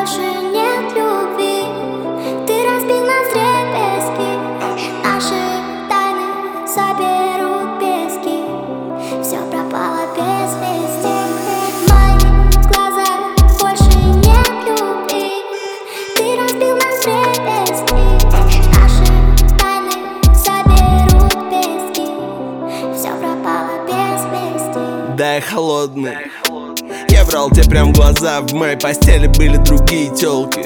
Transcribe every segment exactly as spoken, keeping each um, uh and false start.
больше нет любви. Ты разбил нас вдребезги. Наши тайны соберут пески. Все пропало без вести. В моих глазах больше нет любви. Ты разбил нас вдребезги. Наши тайны соберут пески. Все пропало без вести. Да, я холодный. Я брал тебя прям в глаза. В моей постели были другие тёлки.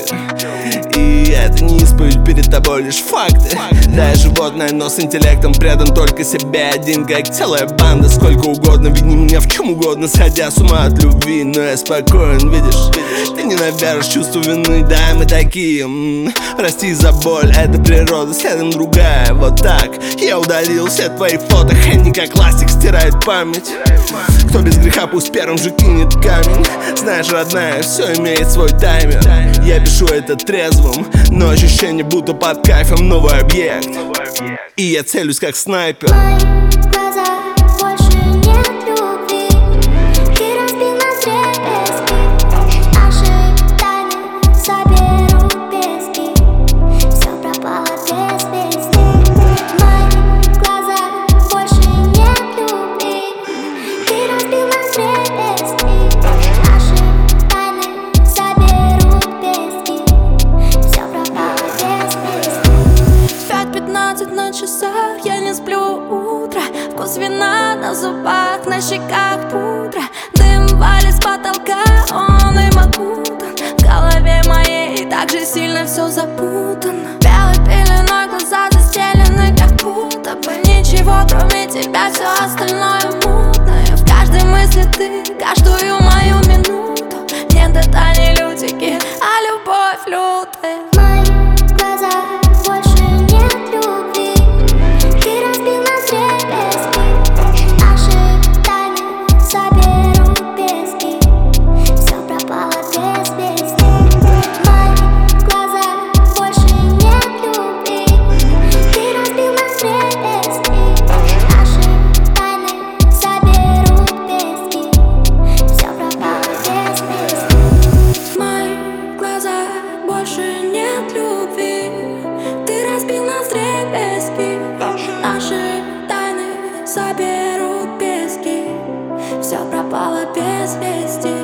И это не исповедь перед тобой, лишь факты. Да, я животное, но с интеллектом предан только себе один, как целая банда. Сколько угодно, вини меня в чем угодно, сходя с ума от любви. Но я спокоен, видишь, ты не навершь чувство вины. Да, мы такие, м-м, прости за боль, это природа, следом другая. Вот так, я удалил все твои фото. Хэнни как ластик стирает память. Кто без греха, пусть первым же кинет камень. Знаешь, родная, все имеет свой таймер. Я пишу это трезвым, но ощущение будто под кайфом. Новый объект, и я целюсь как снайпер. В моих глазах больше нет любви. Ты разбил нас вдребезги. Наши тайны соберут пески. Все пропало без вести. В моих глазах больше нет любви. Ты разбил нас вдребезги. Наши тайны соберут пески. Все пропало без вести. Пять пятнадцать на часах, я не сплю утро. Вкус вина на зубах, на щеках пудра. Дым валит с потолка, он им окутан. В голове моей так же сильно все запутано. Белой пеленой глаза застелены, как будто бы ничего, кроме тебя, все остальное мутное. В каждой мысли ты, каждую мою минуту. Нет деталей лютики, а любовь лютая. В моих глазах больше нет любви. Ты разбил нас вдребезги. Наши тайны соберут пески. Все пропало без вести. В моих глазах больше нет любви. Ты разбил нас вдребезги. Наши тайны соберут пески. Все пропало без вести. В моих глазах больше нет любви. Ты разбил нас вдребезги. Наши тайны соберут пески. Все пропало без вести.